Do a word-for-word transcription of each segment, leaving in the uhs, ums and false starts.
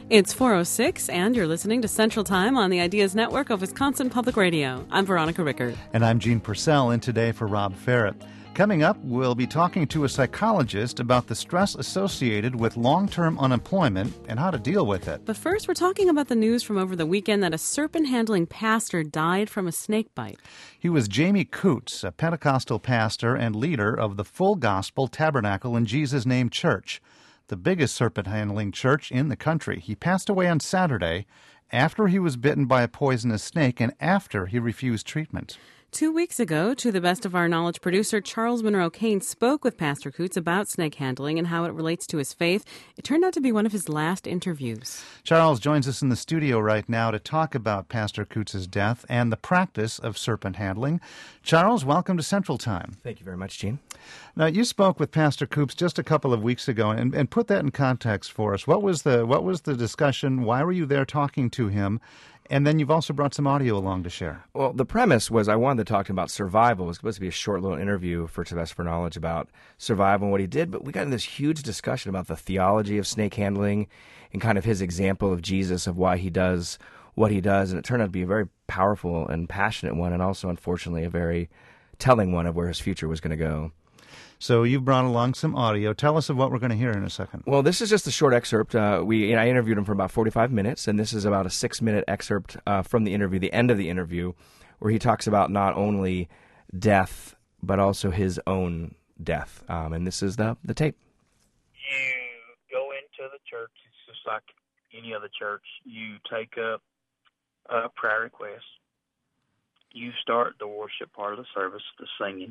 It's four oh six, and you're listening to Central Time on the Ideas Network of Wisconsin Public Radio. I'm Veronica Rickard. And I'm Gene Purcell, in today for Rob Ferret. Coming up, we'll be talking to a psychologist about the stress associated with long-term unemployment and how to deal with it. But first, we're talking about the news from over the weekend that a serpent-handling pastor died from a snake bite. He was Jamie Coots, a Pentecostal pastor and leader of the Full Gospel Tabernacle in Jesus' Name Church, the biggest serpent-handling church in the country. He passed away on Saturday after he was bitten by a poisonous snake and after he refused treatment. Two weeks ago, to the best of our knowledge, producer Charles Monroe Kane spoke with Pastor Coots about snake handling and how it relates to his faith. It turned out to be one of his last interviews. Charles joins us in the studio right now to talk about Pastor Coots' death and the practice of serpent handling. Charles, welcome to Central Time. Thank you very much, Gene. Now, you spoke with Pastor Coots just a couple of weeks ago, and, and put that in context for us. What was the what was the discussion? Why were you there talking to him? And then you've also brought some audio along to share. Well, the premise was I wanted to talk to him about survival. It was supposed to be a short little interview for To Best for Knowledge about survival and what he did, but we got in this huge discussion about the theology of snake handling and kind of his example of Jesus of why he does what he does, and it turned out to be a very powerful and passionate one, and also, unfortunately, a very telling one of where his future was going to go. So you've brought along some audio. Tell us of what we're going to hear in a second. Well, this is just a short excerpt. Uh, we I interviewed him for about forty-five minutes, and this is about a six-minute excerpt uh, from the interview, the end of the interview, where he talks about not only death, but also his own death. Um, and this is the, the tape. You go into the church. It's just like any other church. You take up a prayer request. You start the worship part of the service, the singing.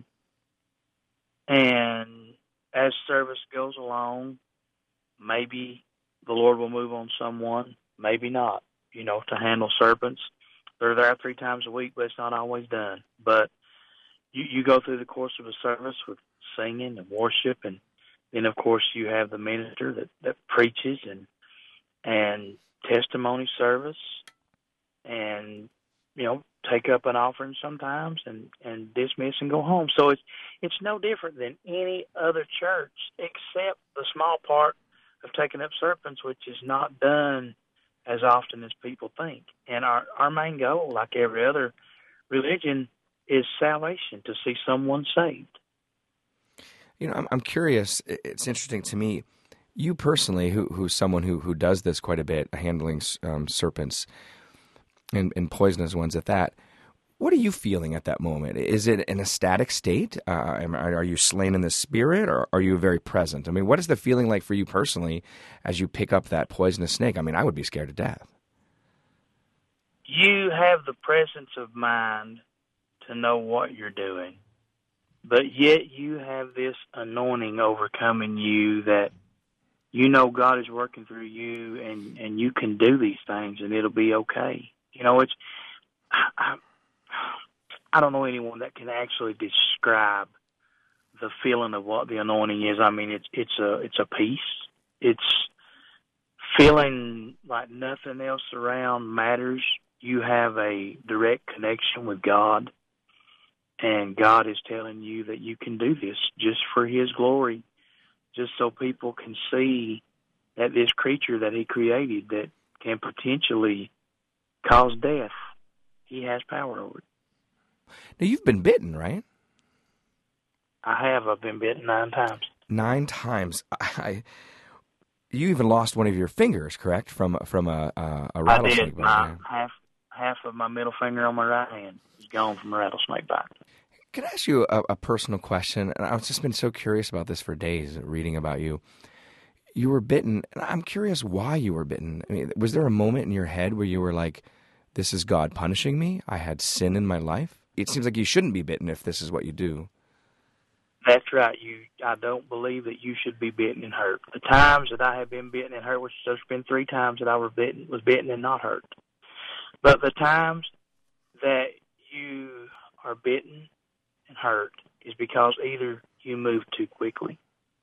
And as service goes along, maybe the Lord will move on someone, maybe not, you know, to handle serpents. They're there three times a week, but it's not always done. But you, you go through the course of a service with singing and worship, and then, of course, you have the minister that, that preaches and and testimony service and, you know, take up an offering sometimes and, and dismiss and go home. So it's it's no different than any other church except the small part of taking up serpents, which is not done as often as people think. And our, our main goal, like every other religion, is salvation, to see someone saved. You know, I'm, I'm curious. It's interesting to me. You personally, who who's someone who, who does this quite a bit, handling um, serpents, And, and poisonous ones at that. What are you feeling at that moment? Is it an ecstatic state? Uh, are you slain in the spirit, or are you very present? I mean, what is the feeling like for you personally as you pick up that poisonous snake? I mean, I would be scared to death. You have the presence of mind to know what you're doing, but yet you have this anointing overcoming you that you know God is working through you, and, and you can do these things, and it'll be okay. You know, it's, I, I don't know anyone that can actually describe the feeling of what the anointing is. I mean, it's it's a it's a peace. It's feeling like nothing else around matters. You have a direct connection with God, and God is telling you that you can do this just for His glory, just so people can see that this creature that He created that can potentially cause death, He has power over it. Now, you've been bitten, right? I have. I've been bitten nine times. Nine times. I, you even lost one of your fingers, correct, from from a a, a rattlesnake I did. bite? My, half half of my middle finger on my right hand is gone from a rattlesnake bite. Can I ask you a, a personal question? And I've just been so curious about this for days, reading about you. You were bitten, and I'm curious why you were bitten. I mean, was there a moment in your head where you were like, this is God punishing me? I had sin in my life? It seems like you shouldn't be bitten if this is what you do. That's right. You, I don't believe that you should be bitten and hurt. The times that I have been bitten and hurt, which there's been three times that I was bitten, was bitten and not hurt. But the times that you are bitten and hurt is because either you move too quickly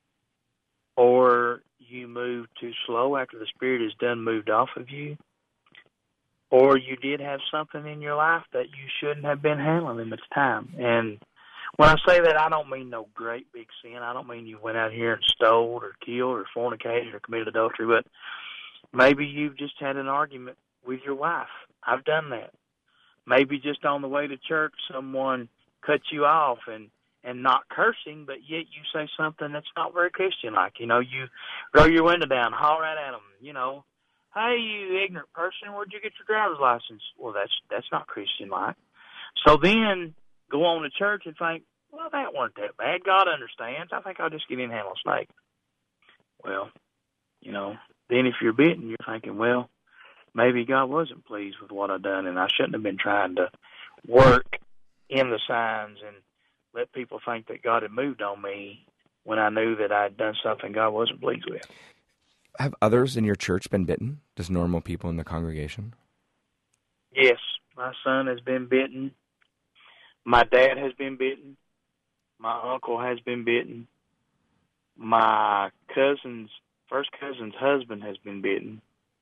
or you move too slow after the spirit is done moved off of you, or you did have something in your life that you shouldn't have been handling at the time. And when I say that, I don't mean no great big sin. I don't mean you went out here and stole or killed or fornicated or committed adultery, but Maybe you've just had an argument with your wife. I've done that. Maybe just on the way to church, someone cut you off and, and not cursing, but yet you say something that's not very Christian-like. You know, you roll your window down, holler right at them, you know, hey, you ignorant person, where'd you get your driver's license? Well, that's that's not Christian-like. So then go on to church and think, well, that weren't that bad. God understands. I think I'll just get in and handle a snake. Well, you know, then if you're bitten, you're thinking, well, maybe God wasn't pleased with what I've done, and I shouldn't have been trying to work in the signs and let people think that God had moved on me when I knew that I had done something God wasn't pleased with. Have others in your church been bitten? Just normal people in the congregation? Yes, my son has been bitten. My dad has been bitten. My uncle has been bitten. My cousin's, first cousin's husband has been bitten.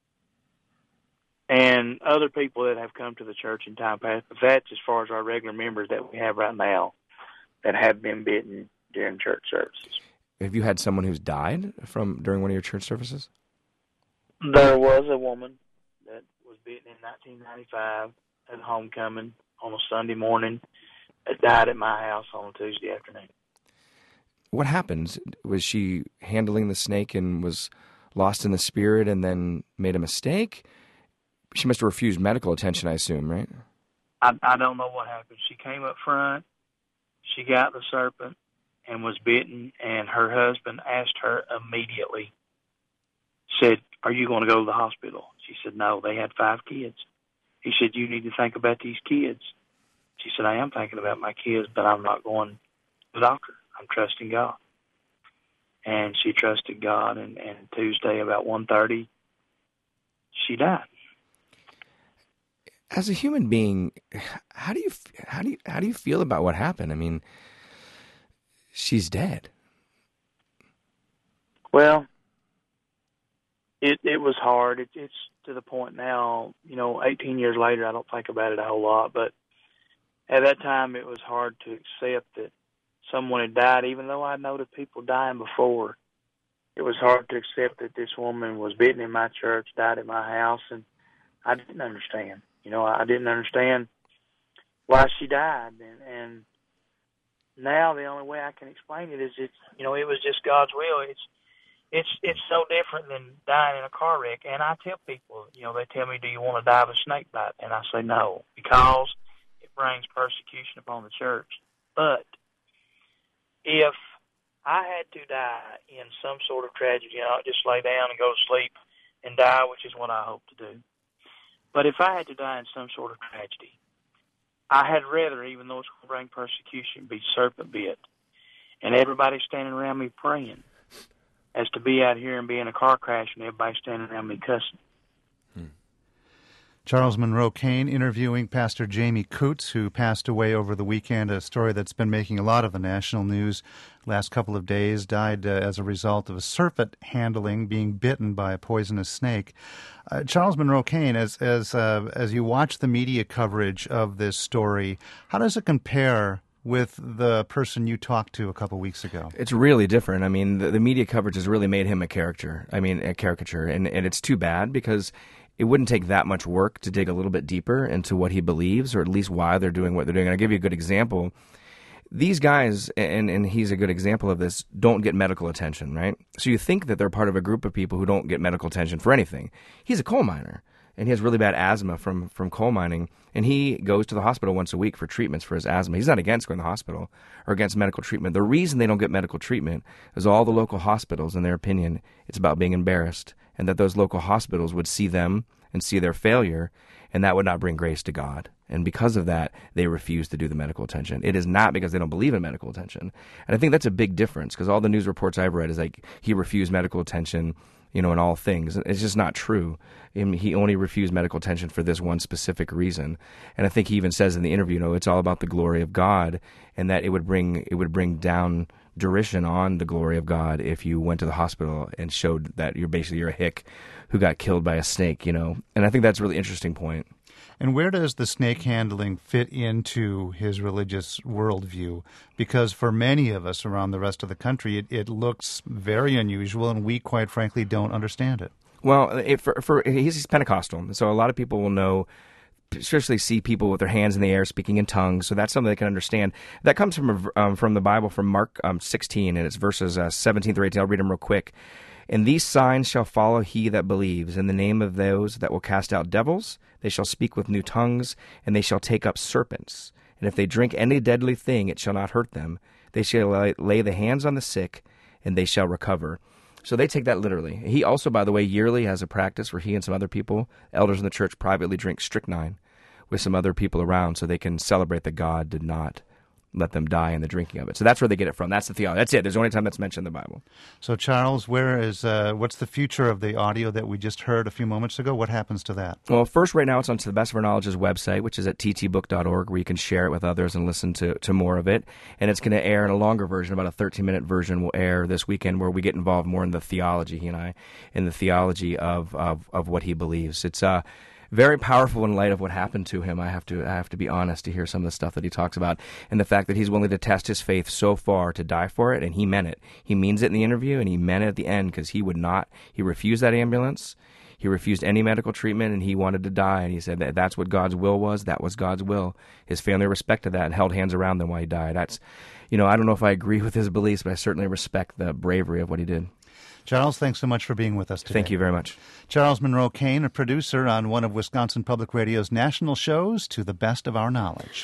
And other people that have come to the church in time past. But that's as far as our regular members that we have right now that have been bitten during church services. Have you had someone who's died from during one of your church services? There was a woman that was bitten in nineteen ninety-five at homecoming on a Sunday morning that died at my house on a Tuesday afternoon. What happened? Was she handling the snake and was lost in the spirit and then made a mistake? She must have refused medical attention, I assume, right? I, I don't know what happened. She came up front, she got the serpent and was bitten, and her husband asked her immediately, said, are you going to go to the hospital? She said, no, they had five kids. He said, you need to think about these kids. She said, I am thinking about my kids, but I'm not going to the doctor. I'm trusting God. And she trusted God, and, and Tuesday about one thirty, she died. As a human being, how do you how do you how do you feel about what happened? I mean, she's dead. Well, it it was hard. It, it's to the point now, you know, eighteen years later, I don't think about it a whole lot. But at that time, it was hard to accept that someone had died, even though I noted people dying before. It was hard to accept that this woman was bitten in my church, died at my house, and I didn't understand. You know, I didn't understand why she died, and, and now the only way I can explain it is it's, you know, it was just God's will. It's it's it's so different than dying in a car wreck. And I tell people, you know, they tell me, do you want to die of a snake bite? And I say no, because it brings persecution upon the church. But if I had to die in some sort of tragedy, you know, just lay down and go to sleep and die, which is what I hope to do. But if I had to die in some sort of tragedy, I had rather, even though it's going to bring persecution, be serpent bit, and everybody standing around me praying, as to be out here and be in a car crash and everybody standing around me cussing. Hmm. Charles Monroe Kane interviewing Pastor Jamie Coots, who passed away over the weekend, a story that's been making a lot of the national news last couple of days, died uh, as a result of a serpent handling, being bitten by a poisonous snake. Uh, Charles Monroe Kane, as as uh, as you watch the media coverage of this story, how does it compare with the person you talked to a couple weeks ago? It's really different. I mean, the, the media coverage has really made him a character. I mean, a caricature, and, and it's too bad because it wouldn't take that much work to dig a little bit deeper into what he believes, or at least why they're doing what they're doing. And I'll give you a good example. These guys, and, and he's a good example of this, don't get medical attention, right? So you think that they're part of a group of people who don't get medical attention for anything. He's a coal miner, and he has really bad asthma from, from coal mining, and he goes to the hospital once a week for treatments for his asthma. He's not against going to the hospital or against medical treatment. The reason they don't get medical treatment is all the local hospitals, in their opinion, it's about being embarrassed, and that those local hospitals would see them and see their failure, and that would not bring grace to God. And because of that, they refuse to do the medical attention. It is not because they don't believe in medical attention. And I think that's a big difference, because all the news reports I've read is like he refused medical attention, you know, in all things. It's just not true. I mean, he only refused medical attention for this one specific reason. And I think he even says in the interview, you know, it's all about the glory of God, and that it would bring it would bring down derision on the glory of God if you went to the hospital and showed that you're basically you're a hick who got killed by a snake, you know. And I think that's a really interesting point. And where does the snake handling fit into his religious worldview? Because for many of us around the rest of the country, it, it looks very unusual, and we, quite frankly, don't understand it. Well, it, for, for he's, he's Pentecostal, so a lot of people will know, especially see people with their hands in the air speaking in tongues, so that's something they can understand. That comes from um, from the Bible, from Mark um, sixteen, and it's verses uh, seventeen through eighteen. I'll read them real quick. And these signs shall follow he that believes. In the name of those that will cast out devils, they shall speak with new tongues, and they shall take up serpents. And if they drink any deadly thing, it shall not hurt them. They shall lay, lay the hands on the sick, and they shall recover. So they take that literally. He also, by the way, yearly has a practice where he and some other people, elders in the church, privately drink strychnine with some other people around so they can celebrate that God did not let them die in the drinking of it. So that's where they get it from. That's the theology. That's it. There's the only time that's mentioned in the Bible. So, Charles, where is uh, what's the future of the audio that we just heard a few moments ago? What happens to that? Well, first, right now, it's on To the Best of Our Knowledge's website, which is at t t book dot org, where you can share it with others and listen to, to more of it. And it's going to air in a longer version, about a thirteen-minute version will air this weekend, where we get involved more in the theology, he and I, in the theology of, of, of what he believes. It's uh, very powerful in light of what happened to him. I have to I have to be honest, to hear some of the stuff that he talks about, and the fact that he's willing to test his faith so far to die for it, and he meant it. He means it in the interview, and he meant it at the end, because he would not, he refused that ambulance, he refused any medical treatment, and he wanted to die, and he said that that's what God's will was, that was God's will. His family respected that and held hands around them while he died. That's, you know, I don't know if I agree with his beliefs, but I certainly respect the bravery of what he did. Charles, thanks so much for being with us today. Thank you very much. Charles Monroe Kane, a producer on one of Wisconsin Public Radio's national shows, To the Best of Our Knowledge.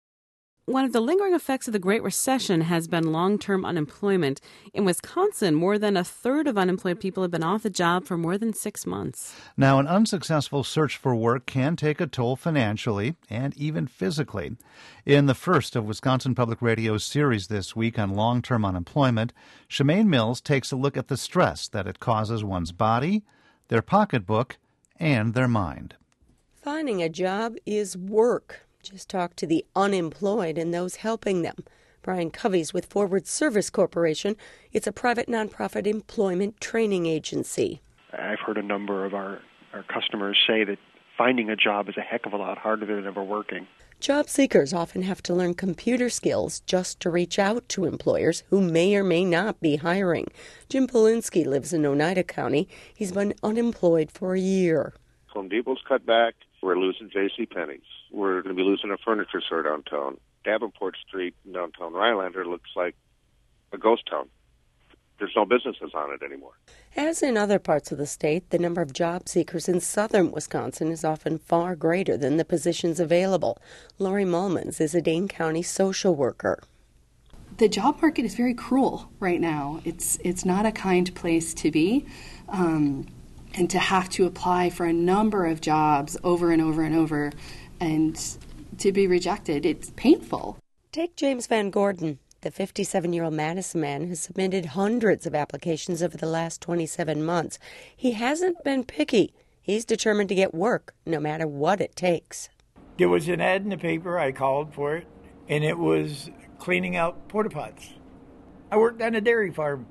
One of the lingering effects of the Great Recession has been long-term unemployment. In Wisconsin, more than a third of unemployed people have been off the job for more than six months. Now, an unsuccessful search for work can take a toll financially and even physically. In the first of Wisconsin Public Radio's series this week on long-term unemployment, Shemaine Mills takes a look at the stress that it causes one's body, their pocketbook, and their mind. Finding a job is work. Just talk to the unemployed and those helping them. Brian Covey's with Forward Service Corporation. It's a private nonprofit employment training agency. I've heard a number of our, our customers say that finding a job is a heck of a lot harder than ever working. Job seekers often have to learn computer skills just to reach out to employers who may or may not be hiring. Jim Polinsky lives in Oneida County. He's been unemployed for a year. Home Depot's cut back. We're losing J C Penney's. We're going to be losing a furniture store downtown. Davenport Street in downtown Rhinelander looks like a ghost town. There's no businesses on it anymore. As in other parts of the state, the number of job seekers in southern Wisconsin is often far greater than the positions available. Lori Mullmans is a Dane County social worker. The job market is very cruel right now. It's it's not a kind place to be. Um, and to have to apply for a number of jobs over and over and over and to be rejected, it's painful. Take James Van Gordon. The fifty-seven-year-old Madison man has submitted hundreds of applications over the last twenty-seven months. He hasn't been picky. He's determined to get work, no matter what it takes. There was an ad in the paper. I called for it, and it was cleaning out porta pots. I worked on a dairy farm.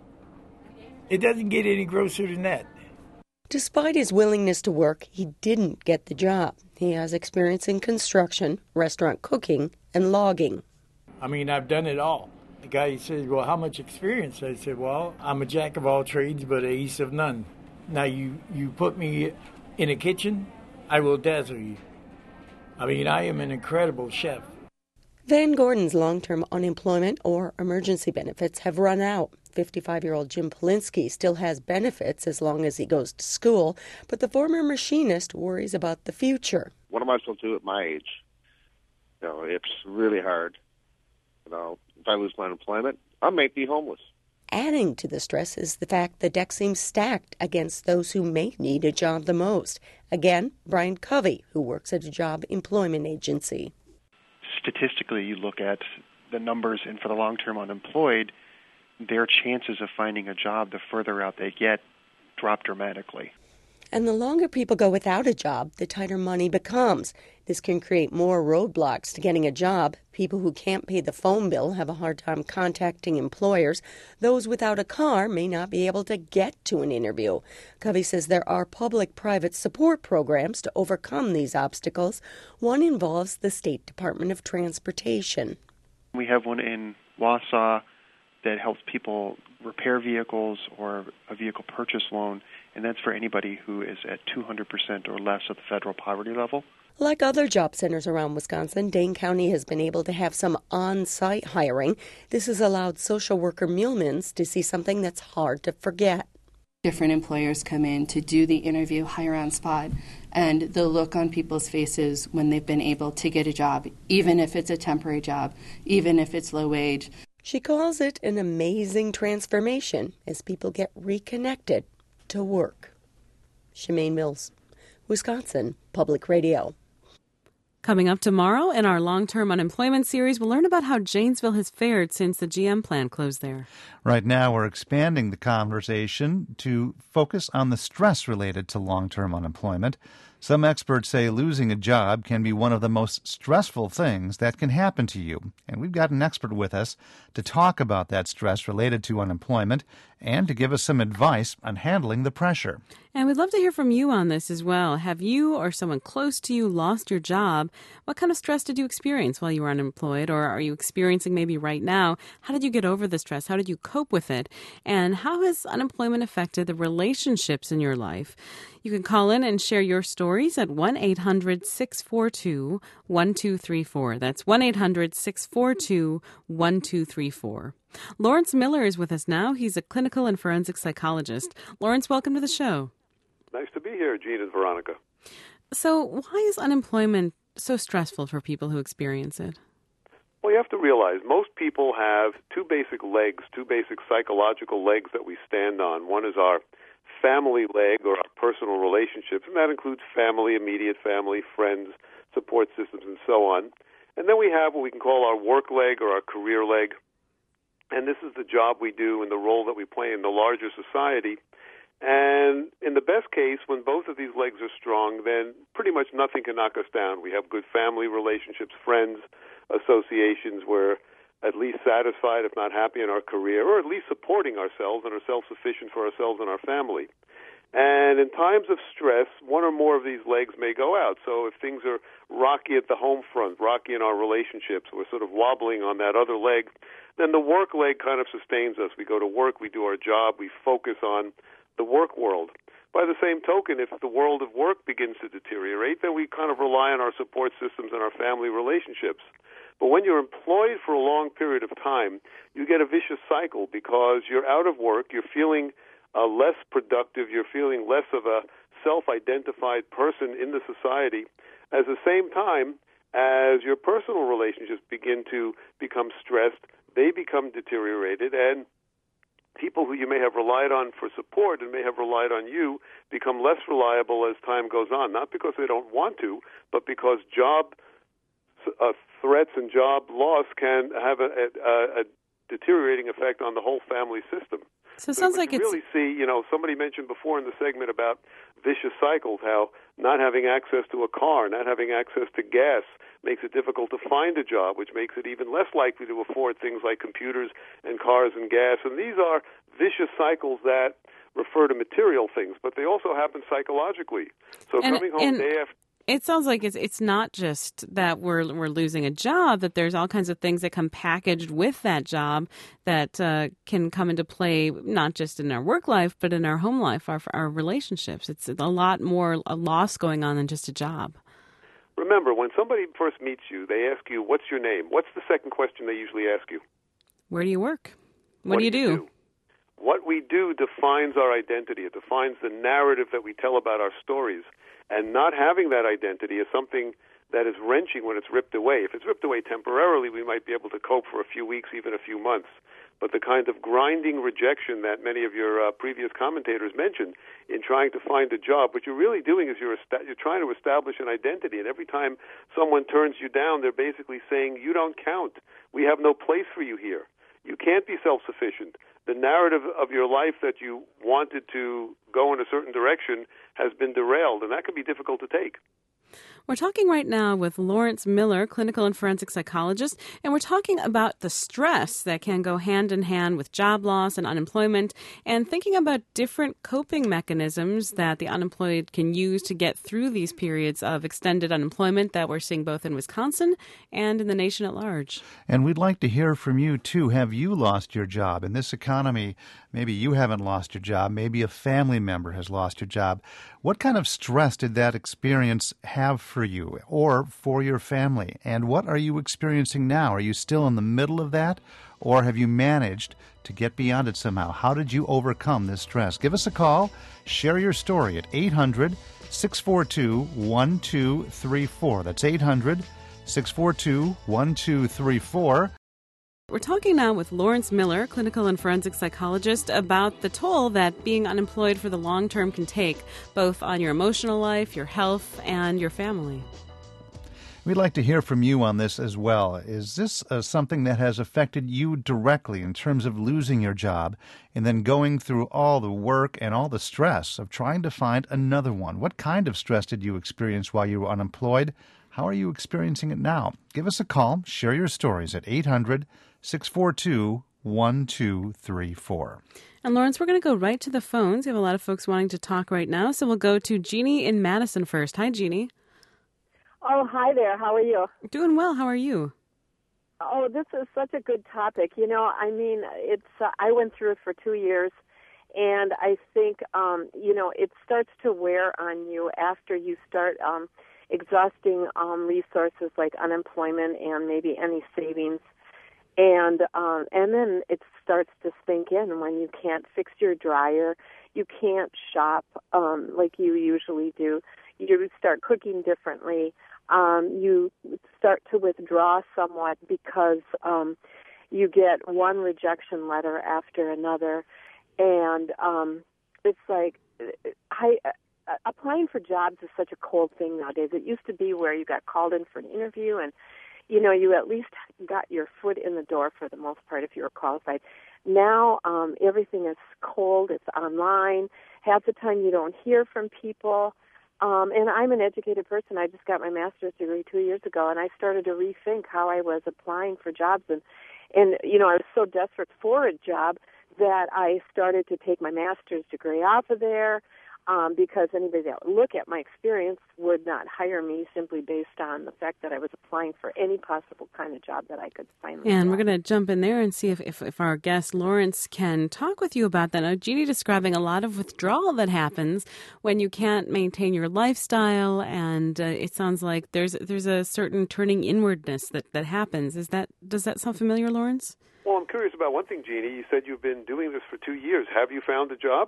It doesn't get any grosser than that. Despite his willingness to work, he didn't get the job. He has experience in construction, restaurant cooking, and logging. I mean, I've done it all. The guy said, well, how much experience? I said, well, I'm a jack of all trades, but a ace of none. Now, you, you put me in a kitchen, I will dazzle you. I mean, I am an incredible chef. Van Gordon's long-term unemployment or emergency benefits have run out. fifty-five-year-old Jim Polinsky still has benefits as long as he goes to school, but the former machinist worries about the future. What am I supposed to do at my age? You know, it's really hard. You know, if I lose my employment, I may be homeless. Adding to the stress is the fact the deck seems stacked against those who may need a job the most. Again, Brian Covey, who works at a job employment agency. Statistically, you look at the numbers, and for the long-term unemployed, their chances of finding a job the further out they get drop dramatically. And the longer people go without a job, the tighter money becomes. This can create more roadblocks to getting a job. People who can't pay the phone bill have a hard time contacting employers. Those without a car may not be able to get to an interview. Covey says there are public-private support programs to overcome these obstacles. One involves the State Department of Transportation. We have one in Wausau that helps people repair vehicles or a vehicle purchase loan, and that's for anybody who is at two hundred percent or less of the federal poverty level. Like other job centers around Wisconsin, Dane County has been able to have some on-site hiring. This has allowed social worker Muhlmans to see something that's hard to forget. Different employers come in to do the interview, hire on spot, and the look on people's faces when they've been able to get a job, even if it's a temporary job, even if it's low wage. She calls it an amazing transformation as people get reconnected to work. Shemaine Mills, Wisconsin Public Radio. Coming up tomorrow in our long-term unemployment series, we'll learn about how Janesville has fared since the G M plant closed there. Right now, we're expanding the conversation to focus on the stress related to long-term unemployment. Some experts say losing a job can be one of the most stressful things that can happen to you. And we've got an expert with us to talk about that stress related to unemployment and to give us some advice on handling the pressure. And we'd love to hear from you on this as well. Have you or someone close to you lost your job? What kind of stress did you experience while you were unemployed, or are you experiencing maybe right now? How did you get over the stress? How did you cope with it? And how has unemployment affected the relationships in your life? You can call in and share your stories at one eight hundred six four two one two three four. That's one eight hundred six four two one two three four. Lawrence Miller is with us now. He's a clinical and forensic psychologist. Lawrence, welcome to the show. Nice to be here, Gene and Veronica. So why is unemployment so stressful for people who experience it? Well, you have to realize most people have two basic legs, two basic psychological legs that we stand on. One is our family leg, or our personal relationships, and that includes family, immediate family, friends, support systems, and so on. And then we have what we can call our work leg or our career leg, and this is the job we do and the role that we play in the larger society. And in the best case, when both of these legs are strong, then pretty much nothing can knock us down. We have good family relationships, friends, associations. We're at least satisfied, if not happy, in our career, or at least supporting ourselves and are self-sufficient for ourselves and our family. And in times of stress, one or more of these legs may go out. So if things are rocky at the home front, rocky in our relationships, we're sort of wobbling on that other leg, then the work leg kind of sustains us. We go to work, we do our job, we focus on the work world. By the same token, if the world of work begins to deteriorate, then we kind of rely on our support systems and our family relationships. But when you're employed for a long period of time, you get a vicious cycle because you're out of work, you're feeling uh, less productive, you're feeling less of a self-identified person in the society. At the same time, as your personal relationships begin to become stressed, they become deteriorated, and people who you may have relied on for support and may have relied on you become less reliable as time goes on, not because they don't want to, but because job uh, threats and job loss can have a, a, a deteriorating effect on the whole family system. So it sounds so like you it's... really see, you know, somebody mentioned before in the segment about vicious cycles, how not having access to a car, not having access to gas makes it difficult to find a job, which makes it even less likely to afford things like computers and cars and gas. And these are vicious cycles that refer to material things, but they also happen psychologically. So and, coming home and day after... It sounds like it's it's not just that we're we're losing a job, that there's all kinds of things that come packaged with that job that uh, can come into play, not just in our work life, but in our home life, our our relationships. It's a lot more a loss going on than just a job. Remember, when somebody first meets you, they ask you, what's your name? What's the second question they usually ask you? Where do you work? What, what do you do? do? You do? What we do defines our identity. It defines the narrative that we tell about our stories. And not having that identity is something that is wrenching when it's ripped away. If it's ripped away temporarily, we might be able to cope for a few weeks, even a few months. But the kind of grinding rejection that many of your uh, previous commentators mentioned in trying to find a job, what you're really doing is you're, est- you're trying to establish an identity. And every time someone turns you down, they're basically saying, you don't count. We have no place for you here. You can't be self-sufficient. The narrative of your life that you wanted to go in a certain direction has been derailed, and that can be difficult to take. We're talking right now with Lawrence Miller, clinical and forensic psychologist, and we're talking about the stress that can go hand in hand with job loss and unemployment, and thinking about different coping mechanisms that the unemployed can use to get through these periods of extended unemployment that we're seeing both in Wisconsin and in the nation at large. And we'd like to hear from you, too. Have you lost your job? In this economy, maybe you haven't lost your job. Maybe a family member has lost your job. What kind of stress did that experience have for you or for your family? And what are you experiencing now? Are you still in the middle of that, or have you managed to get beyond it somehow? How did you overcome this stress? Give us a call. Share your story at eight hundred, six four two, one two three four. That's eight hundred, six four two, one two three four. We're talking now with Lawrence Miller, clinical and forensic psychologist, about the toll that being unemployed for the long term can take, both on your emotional life, your health, and your family. We'd like to hear from you on this as well. Is this uh, something that has affected you directly in terms of losing your job and then going through all the work and all the stress of trying to find another one? What kind of stress did you experience while you were unemployed? How are you experiencing it now? Give us a call. Share your stories at eight hundred, six four two, one two three four. And Lawrence, we're going to go right to the phones. We have a lot of folks wanting to talk right now, so we'll go to Jeannie in Madison first. Hi, Jeannie. Oh, hi there. How are you? Doing well. How are you? Oh, this is such a good topic. You know, I mean, it's uh, I went through it for two years, and I think, um, you know, it starts to wear on you after you start um, exhausting um, resources like unemployment and maybe any savings. And um, and then it starts to sink in when you can't fix your dryer, you can't shop um, like you usually do. You start cooking differently. Um, you start to withdraw somewhat because um, you get one rejection letter after another, and um, it's like I, uh, applying for jobs is such a cold thing nowadays. It used to be where you got called in for an interview and you know, you at least got your foot in the door for the most part if you were qualified. Now um, everything is cold. It's online. Half the time you don't hear from people. Um, and I'm an educated person. I just got my master's degree two years ago, and I started to rethink how I was applying for jobs. And, and you know, I was so desperate for a job that I started to take my master's degree off of there. Um, because anybody that would look at my experience would not hire me simply based on the fact that I was applying for any possible kind of job that I could find. And we're going to jump in there and see if, if, if our guest Lawrence can talk with you about that. Now, Jeannie describing a lot of withdrawal that happens when you can't maintain your lifestyle, and uh, it sounds like there's there's a certain turning inwardness that, that happens. Is that does that sound familiar, Lawrence? Well, I'm curious about one thing, Jeannie. You said you've been doing this for two years. Have you found a job?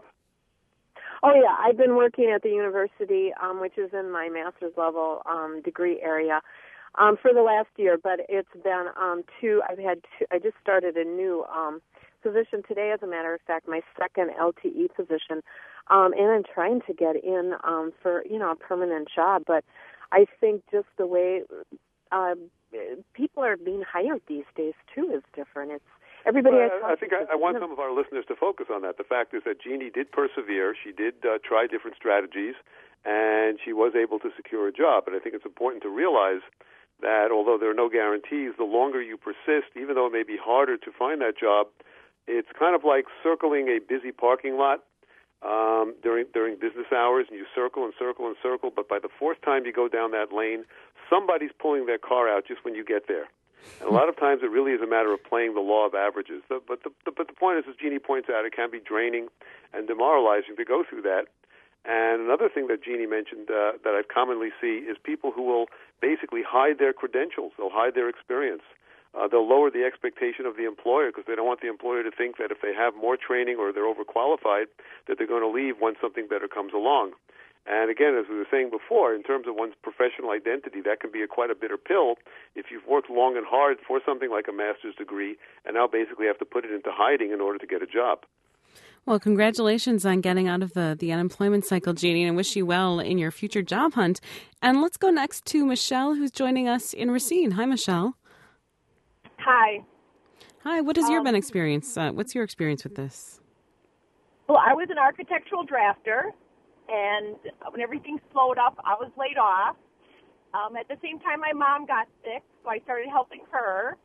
Oh, yeah. I've been working at the university, um, which is in my master's level um, degree area, um, for the last year. But it's been um, two. I've had two. I just started a new um, position today, as a matter of fact, my second L T E position. Um, and I'm trying to get in um, for, you know, a permanent job. But I think just the way uh, people are being hired these days, too, is different. It's Everybody well, I, I think I, I want some of our listeners to focus on that. The fact is that Jeannie did persevere. She did uh, try different strategies, and she was able to secure a job. And I think it's important to realize that although there are no guarantees, the longer you persist, even though it may be harder to find that job, it's kind of like circling a busy parking lot um, during during business hours, and you circle and circle and circle. But by the fourth time you go down that lane, somebody's pulling their car out just when you get there. And a lot of times it really is a matter of playing the law of averages. The, but, the, the, but the point is, as Jeannie points out, it can be draining and demoralizing to go through that. And another thing that Jeannie mentioned uh, that I commonly see is people who will basically hide their credentials. They'll hide their experience. Uh, they'll lower the expectation of the employer because they don't want the employer to think that if they have more training or they're overqualified, that they're going to leave when something better comes along. And again, as we were saying before, in terms of one's professional identity, that can be a quite a bitter pill if you've worked long and hard for something like a master's degree and now basically have to put it into hiding in order to get a job. Well, congratulations on getting out of the, the unemployment cycle, Jeannie, and wish you well in your future job hunt. And let's go next to Michelle, who's joining us in Racine. Hi, Michelle. Hi. Hi, what has um, your been experience? Uh, what's your experience with this? Well, I was an architectural drafter. And when everything slowed up, I was laid off. um, at the same time, my mom got sick, so I started helping her.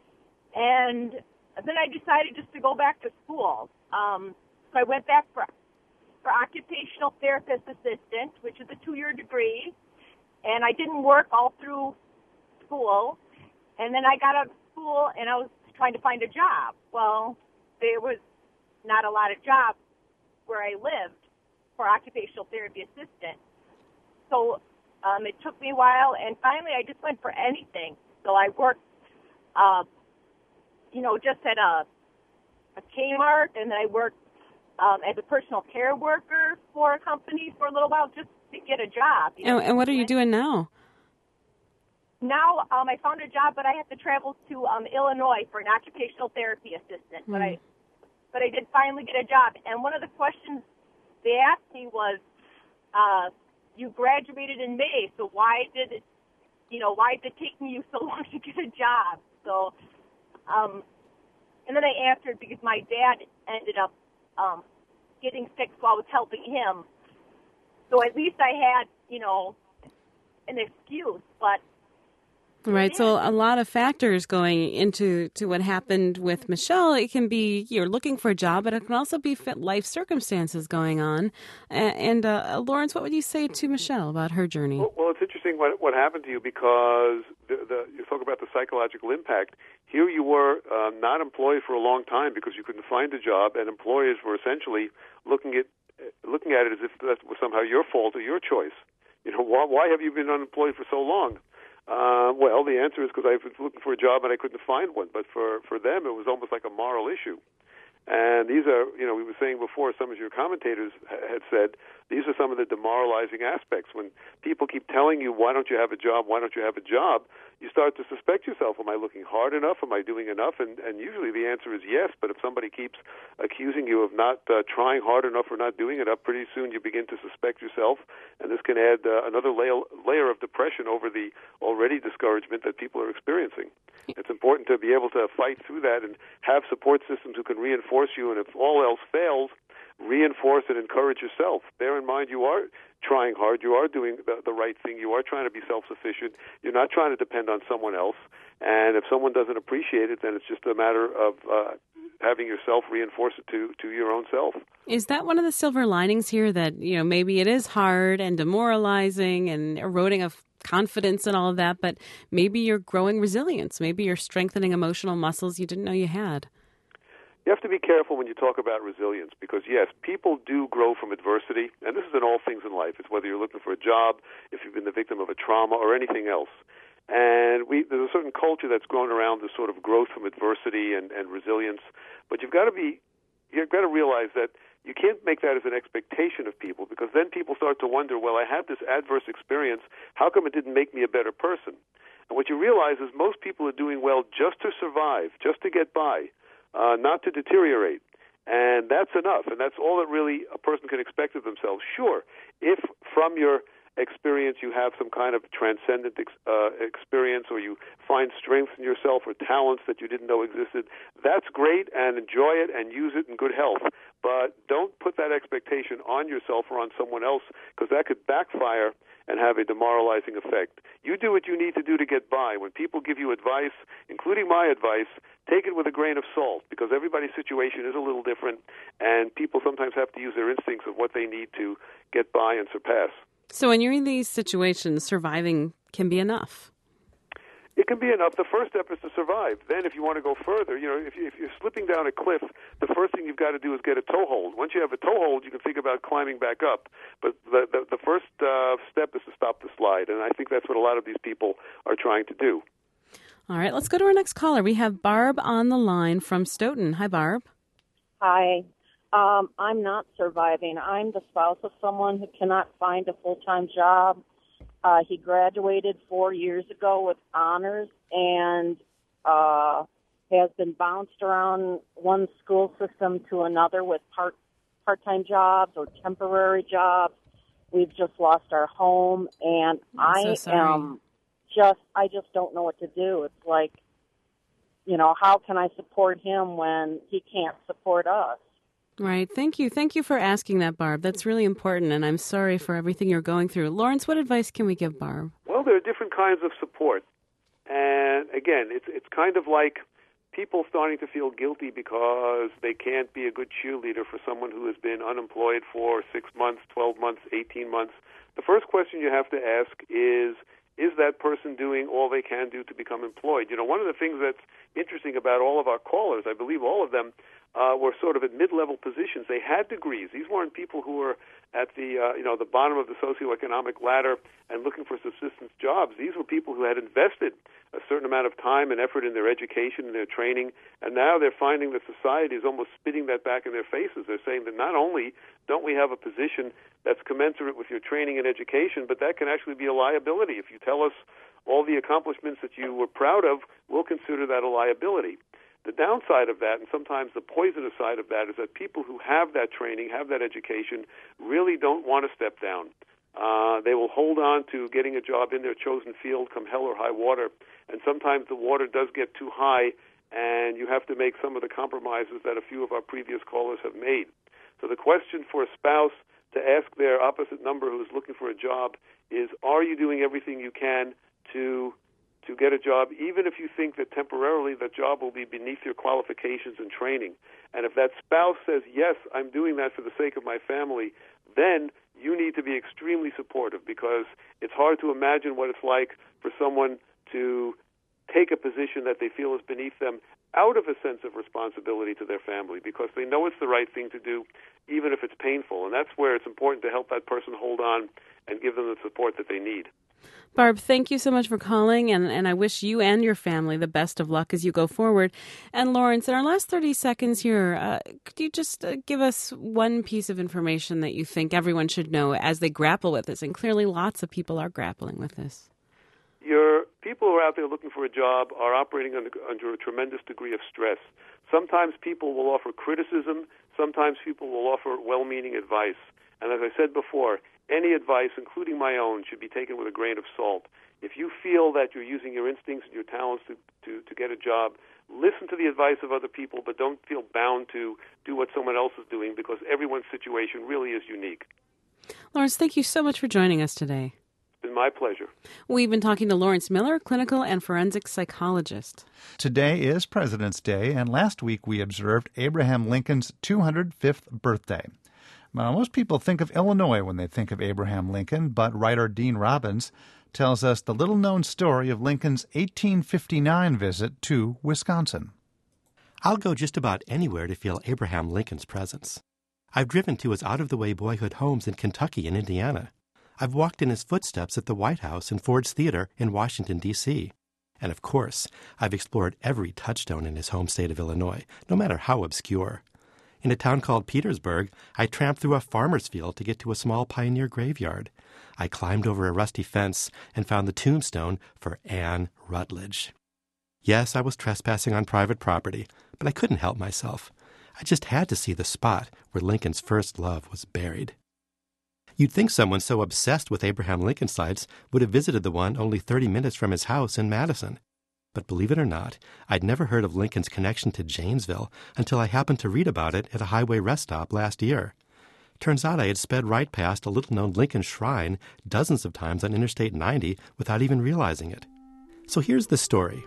And then I decided just to go back to school. Um, so I went back for, for occupational therapist assistant, which is a two-year degree. And I didn't work all through school. And then I got out of school, and I was trying to find a job. Well, there was not a lot of jobs where I lived for occupational therapy assistant. So um, it took me a while, and finally I just went for anything. So I worked, uh, you know, just at a, a Kmart, and then I worked um, as a personal care worker for a company for a little while just to get a job. You know? And, and what are you doing now? Now um, I found a job, but I have to travel to um, Illinois for an occupational therapy assistant. Mm. But I, but I did finally get a job. And one of the questions they asked me was, uh, "You graduated in May, so why did it, you know, why did it take you so long to get a job?" So, um, and then I answered because my dad ended up um, getting sick, so I was helping him. So at least I had, you know, an excuse, but. Right, so a lot of factors going into to what happened with Michelle. It can be you're looking for a job, but it can also be fit life circumstances going on. And, and uh, Lawrence, what would you say to Michelle about her journey? Well, well it's interesting what what happened to you because the, the, you talk about the psychological impact. Here you were uh, not employed for a long time because you couldn't find a job, and employers were essentially looking at looking at it as if that was somehow your fault or your choice. You know, why, why have you been unemployed for so long? Uh, well, the answer is because I was looking for a job and I couldn't find one. But for, for them, it was almost like a moral issue. And these are, you know, we were saying before, some of your commentators ha- had said, these are some of the demoralizing aspects. When people keep telling you, why don't you have a job, why don't you have a job, you start to suspect yourself. Am I looking hard enough? Am I doing enough? And, and usually the answer is yes. But if somebody keeps accusing you of not uh, trying hard enough or not doing enough, pretty soon you begin to suspect yourself. And this can add uh, another layer, layer of depression over the already discouragement that people are experiencing. It's important to be able to fight through that and have support systems who can reinforce you. And if all else fails, reinforce and encourage yourself. Bear in mind you are trying hard. You are doing the, the right thing. You are trying to be self-sufficient. You're not trying to depend on someone else. And if someone doesn't appreciate it, then it's just a matter of uh, having yourself reinforce it to, to your own self. Is that one of the silver linings here that, you know, maybe it is hard and demoralizing and eroding of confidence and all of that, but maybe you're growing resilience. Maybe you're strengthening emotional muscles you didn't know you had. You have to be careful when you talk about resilience because, yes, people do grow from adversity, and this is in all things in life. It's whether you're looking for a job, if you've been the victim of a trauma, or anything else. And we, there's a certain culture that's grown around this sort of growth from adversity and, and resilience, but you've got to be, you've got to realize that you can't make that as an expectation of people because then people start to wonder, well, I had this adverse experience. How come it didn't make me a better person? And what you realize is most people are doing well just to survive, just to get by. Uh, not to deteriorate. And that's enough. And that's all that really a person can expect of themselves. Sure, if from your experience you have some kind of transcendent ex- uh, experience or you find strength in yourself or talents that you didn't know existed, that's great and enjoy it and use it in good health. But don't put that expectation on yourself or on someone else because that could backfire and have a demoralizing effect. You do what you need to do to get by. When people give you advice, including my advice, take it with a grain of salt because everybody's situation is a little different and people sometimes have to use their instincts of what they need to get by and surpass. So when you're in these situations, surviving can be enough. It can be enough. The first step is to survive. Then if you want to go further, you know, if, you, if you're slipping down a cliff, the first thing you've got to do is get a toehold. Once you have a toehold, you can think about climbing back up. But the, the, the first uh, step is to stop the slide, and I think that's what a lot of these people are trying to do. All right, let's go to our next caller. We have Barb on the line from Stoughton. Hi, Barb. Hi. Um, I'm not surviving. I'm the spouse of someone who cannot find a full-time job. Uh, he graduated four years ago with honors and uh, has been bounced around one school system to another with part, part-time jobs or temporary jobs. We've just lost our home, and I'm I so am just, I just don't know what to do. It's like, you know, how can I support him when he can't support us? Right. Thank you. Thank you for asking that, Barb. That's really important, and I'm sorry for everything you're going through. Lawrence, what advice can we give Barb? Well, Well, there are different kinds of support. And again, it's it's kind of like people starting to feel guilty because they can't be a good cheerleader for someone who has been unemployed for six months, twelve months, eighteen months. The first question you have to ask is, is that person doing all they can do to become employed? You know, one of the things that's interesting about all of our callers, I believe all of them, uh, were sort of at mid-level positions. They had degrees. These weren't people who were at the, uh, you know, the bottom of the socioeconomic ladder and looking for subsistence jobs. These were people who had invested a certain amount of time and effort in their education and their training, and now they're finding that society is almost spitting that back in their faces. They're saying that not only don't we have a position that's commensurate with your training and education, but that can actually be a liability. If you tell us all the accomplishments that you were proud of, we'll consider that a liability. The downside of that, and sometimes the poisonous side of that, is that people who have that training, have that education, really don't want to step down. Uh, they will hold on to getting a job in their chosen field come hell or high water, and sometimes the water does get too high, and you have to make some of the compromises that a few of our previous callers have made. So the question for a spouse to ask their opposite number who's looking for a job is, are you doing everything you can to to get a job, even if you think that temporarily the job will be beneath your qualifications and training? And if that spouse says, yes, I'm doing that for the sake of my family, then you need to be extremely supportive, because it's hard to imagine what it's like for someone to take a position that they feel is beneath them out of a sense of responsibility to their family, because they know it's the right thing to do, even if it's painful. And that's where it's important to help that person hold on and give them the support that they need. Barb, thank you so much for calling, and, and I wish you and your family the best of luck as you go forward. And Lawrence, in our last thirty seconds here, uh, could you just uh, give us one piece of information that you think everyone should know as they grapple with this? And clearly lots of people are grappling with this. Your people who are out there looking for a job are operating under, under a tremendous degree of stress. Sometimes people will offer criticism. Sometimes people will offer well-meaning advice. And as I said before, any advice, including my own, should be taken with a grain of salt. If you feel that you're using your instincts and your talents to, to, to get a job, listen to the advice of other people, but don't feel bound to do what someone else is doing, because everyone's situation really is unique. Lawrence, thank you so much for joining us today. It's been my pleasure. We've been talking to Lawrence Miller, clinical and forensic psychologist. Today is President's Day, and last week we observed Abraham Lincoln's two hundred fifth birthday. Now, most people think of Illinois when they think of Abraham Lincoln, but writer Dean Robbins tells us the little-known story of Lincoln's eighteen fifty-nine visit to Wisconsin. I'll go just about anywhere to feel Abraham Lincoln's presence. I've driven to his out-of-the-way boyhood homes in Kentucky and Indiana. I've walked in his footsteps at the White House and Ford's Theater in Washington, D C And of course, I've explored every touchstone in his home state of Illinois, no matter how obscure. In a town called Petersburg, I tramped through a farmer's field to get to a small pioneer graveyard. I climbed over a rusty fence and found the tombstone for Anne Rutledge. Yes, I was trespassing on private property, but I couldn't help myself. I just had to see the spot where Lincoln's first love was buried. You'd think someone so obsessed with Abraham Lincoln sites would have visited the one only thirty minutes from his house in Madison. But believe it or not, I'd never heard of Lincoln's connection to Janesville until I happened to read about it at a highway rest stop last year. Turns out I had sped right past a little-known Lincoln shrine dozens of times on Interstate ninety without even realizing it. So here's the story.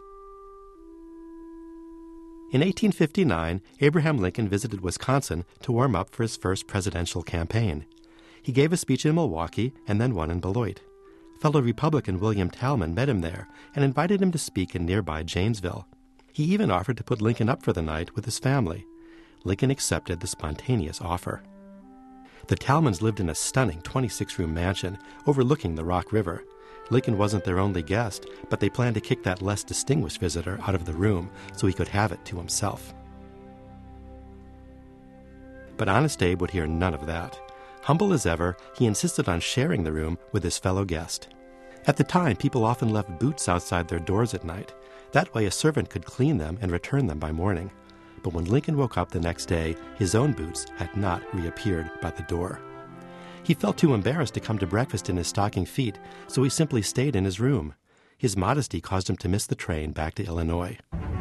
In eighteen fifty-nine, Abraham Lincoln visited Wisconsin to warm up for his first presidential campaign. He gave a speech in Milwaukee and then one in Beloit. Fellow Republican William Talman met him there and invited him to speak in nearby Janesville. He even offered to put Lincoln up for the night with his family. Lincoln accepted the spontaneous offer. The Talmans lived in a stunning twenty-six room mansion overlooking the Rock River. Lincoln wasn't their only guest, but they planned to kick that less distinguished visitor out of the room so he could have it to himself. But Honest Abe would hear none of that. Humble as ever, he insisted on sharing the room with his fellow guest. At the time, people often left boots outside their doors at night. That way a servant could clean them and return them by morning. But when Lincoln woke up the next day, his own boots had not reappeared by the door. He felt too embarrassed to come to breakfast in his stocking feet, so he simply stayed in his room. His modesty caused him to miss the train back to Illinois.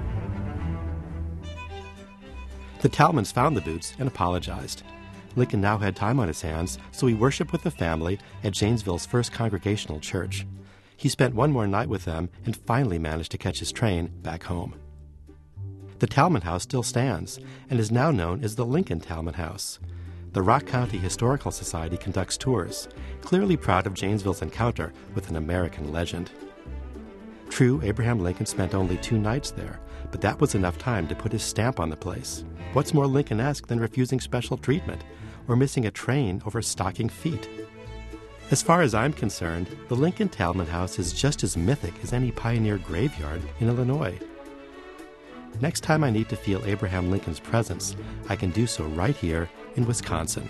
The Talmans found the boots and apologized. Lincoln now had time on his hands, so he worshiped with the family at Janesville's First Congregational Church. He spent one more night with them and finally managed to catch his train back home. The Talman House still stands and is now known as the Lincoln Talman House. The Rock County Historical Society conducts tours, clearly proud of Janesville's encounter with an American legend. True, Abraham Lincoln spent only two nights there, but that was enough time to put his stamp on the place. What's more Lincoln-esque than refusing special treatment or missing a train over stocking feet? As far as I'm concerned, the Lincoln Talman House is just as mythic as any pioneer graveyard in Illinois. Next time I need to feel Abraham Lincoln's presence, I can do so right here in Wisconsin.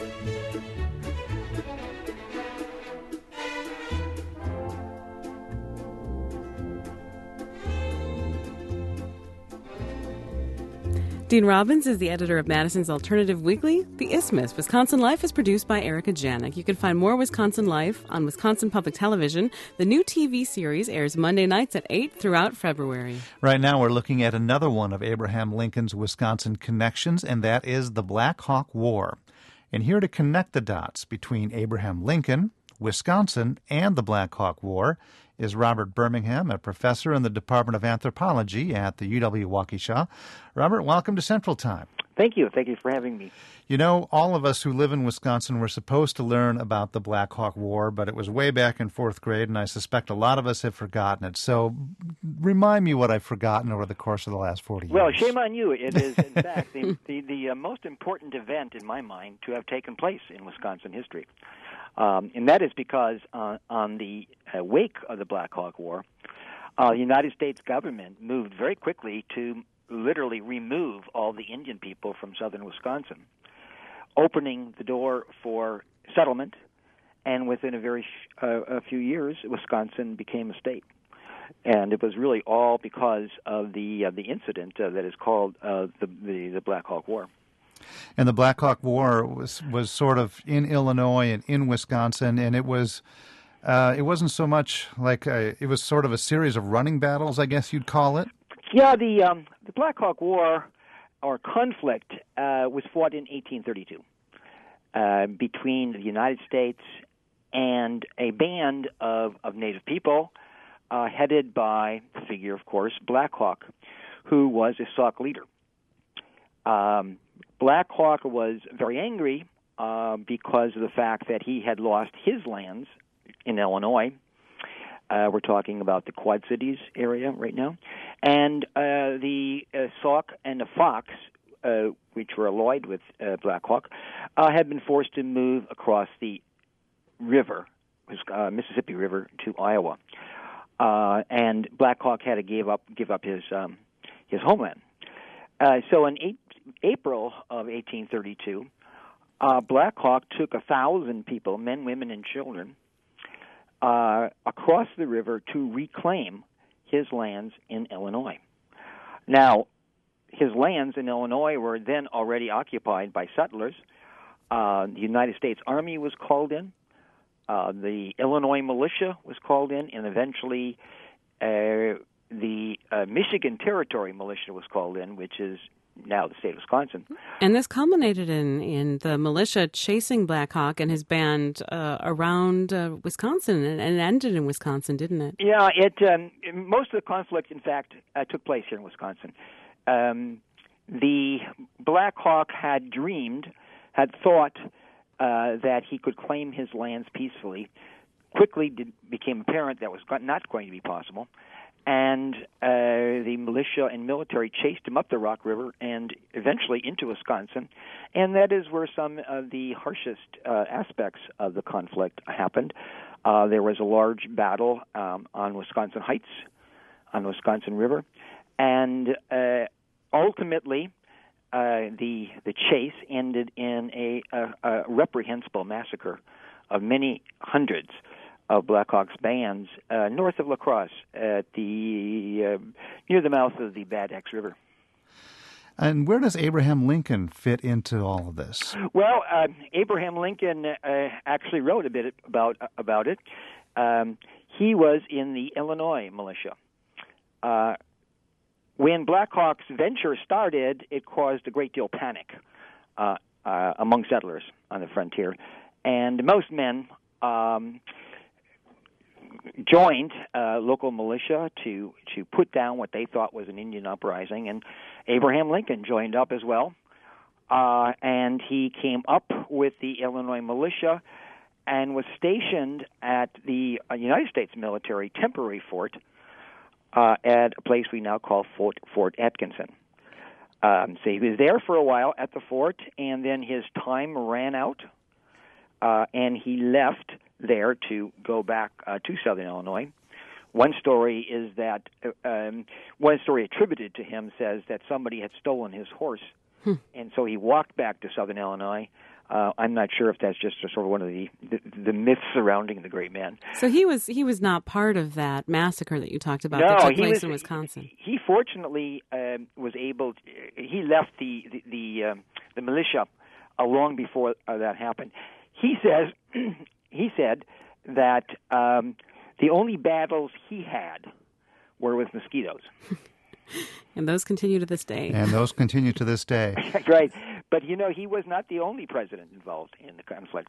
Dean Robbins is the editor of Madison's Alternative Weekly. The Isthmus, Wisconsin Life is produced by Erica Janik. You can find more Wisconsin Life on Wisconsin Public Television. The new T V series airs Monday nights at eight throughout February. Right now we're looking at another one of Abraham Lincoln's Wisconsin connections, and that is the Black Hawk War. And here to connect the dots between Abraham Lincoln, Wisconsin, and the Black Hawk War is Robert Birmingham, a professor in the Department of Anthropology at the U W-Waukesha. Robert, welcome to Central Time. Thank you. Thank you for having me. You know, all of us who live in Wisconsin were supposed to learn about the Black Hawk War, but it was way back in fourth grade, and I suspect a lot of us have forgotten it. So remind me what I've forgotten over the course of the last forty Well, years. Well, shame on you. It is, in fact, the, the, the uh, most important event, in my mind, to have taken place in Wisconsin history. Um, and that is because uh, on the uh, wake of the Black Hawk War, uh, the United States government moved very quickly to literally remove all the Indian people from southern Wisconsin, opening the door for settlement, and within a very sh- uh, a few years, Wisconsin became a state. And it was really all because of the uh, the incident uh, that is called uh, the, the the Black Hawk War. And the Black Hawk War was was sort of in Illinois and in Wisconsin, and it was uh, it wasn't so much like a, it was sort of a series of running battles, I guess you'd call it. Yeah, the um, the Black Hawk War or conflict uh, was fought in eighteen thirty-two uh, between the United States and a band of of Native people uh, headed by the figure, of course, Black Hawk, who was a Sauk leader. Um, Black Hawk was very angry uh, because of the fact that he had lost his lands in Illinois. Uh, we're talking about the Quad Cities area right now. And uh, the uh, Sauk and the Fox, uh, which were allied with uh, Black Hawk, uh, had been forced to move across the river, uh, Mississippi River, to Iowa. Uh, and Black Hawk had to give up give up his um, his homeland. Uh, so in eight, April of eighteen thirty-two, uh, Black Hawk took a thousand people, men, women, and children, uh, across the river to reclaim his lands in Illinois. Now, his lands in Illinois were then already occupied by settlers. Uh, the United States Army was called in. Uh, the Illinois militia was called in, and eventually uh, the uh, Michigan Territory militia was called in, which is now the state of Wisconsin. And this culminated in, in the militia chasing Black Hawk and his band uh, around uh, Wisconsin, and, and ended in Wisconsin, didn't it? Yeah, it. Um, most of the conflict, in fact, uh, took place here in Wisconsin. Um, the Black Hawk had dreamed, had thought uh, that he could claim his lands peacefully. Quickly did, became apparent that was not going to be possible. And uh, the militia and military chased him up the Rock River and eventually into Wisconsin. And that is where some of the harshest uh, aspects of the conflict happened. Uh, there was a large battle um, on Wisconsin Heights, on the Wisconsin River. And uh, ultimately, uh, the the chase ended in a, a, a reprehensible massacre of many hundreds of Black Hawk's bands uh, north of La Crosse, at the uh, near the mouth of the Bad Axe River. And where does Abraham Lincoln fit into all of this? Well, uh, Abraham Lincoln uh, actually wrote a bit about about it. Um, he was in the Illinois militia. Uh, when Black Hawk's venture started, it caused a great deal of panic uh, uh, among settlers on the frontier, and most men Um, joined uh, local militia to to put down what they thought was an Indian uprising, and Abraham Lincoln joined up as well. Uh, and he came up with the Illinois militia and was stationed at the uh, United States military temporary fort uh, at a place we now call Fort, Fort Atkinson. Um, so he was there for a while at the fort, and then his time ran out, uh, and he left there to go back uh, to Southern Illinois. One story is that um, one story attributed to him says that somebody had stolen his horse, hmm. and so he walked back to Southern Illinois. Uh, I'm not sure if that's just sort of one of the, the the myths surrounding the great man. So he was he was not part of that massacre that you talked about no, that took he place was, in Wisconsin. He, he fortunately um, was able. To, he left the the the, um, the militia uh, long before uh, that happened. He says he said that um, the only battles he had were with mosquitoes. And those continue to this day. And those continue to this day. Right. But, you know, he was not the only president involved in the conflict.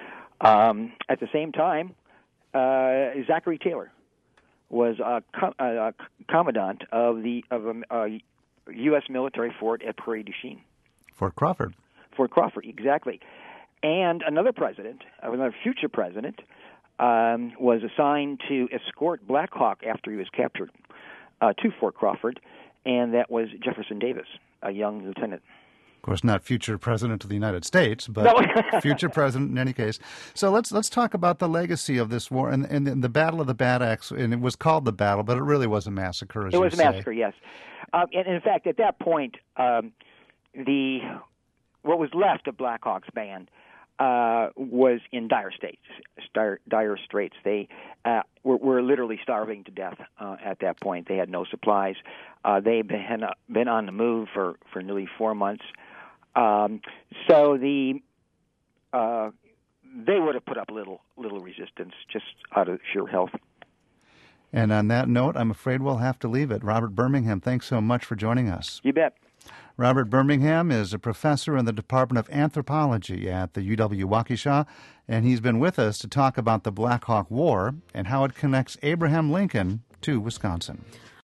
Um, at the same time, uh, Zachary Taylor was a, com- a commandant of the of a, a U S military fort at Prairie du Chien. Fort Crawford. Fort Crawford, exactly. And another president, another future president, um, was assigned to escort Black Hawk after he was captured uh, to Fort Crawford, and that was Jefferson Davis, a young lieutenant. Of course, not future president of the United States, but no. future president in any case. So let's let's talk about the legacy of this war and, and, and the Battle of the Bad Axe. And it was called the battle, but it really was a massacre, as It you was a say. massacre, yes. Um, and in fact, at that point, um, the what was left of Black Hawk's band uh, was in dire states, dire, dire straits. They uh, were, were literally starving to death uh, at that point. They had no supplies. Uh, they'd been uh, been on the move for, for nearly four months. Um, so the uh, they would have put up little little resistance just out of sheer health. And on that note, I'm afraid we'll have to leave it. Robert Birmingham, thanks so much for joining us. You bet. Robert Birmingham is a professor in the Department of Anthropology at the U W-Waukesha, and he's been with us to talk about the Black Hawk War and how it connects Abraham Lincoln to Wisconsin.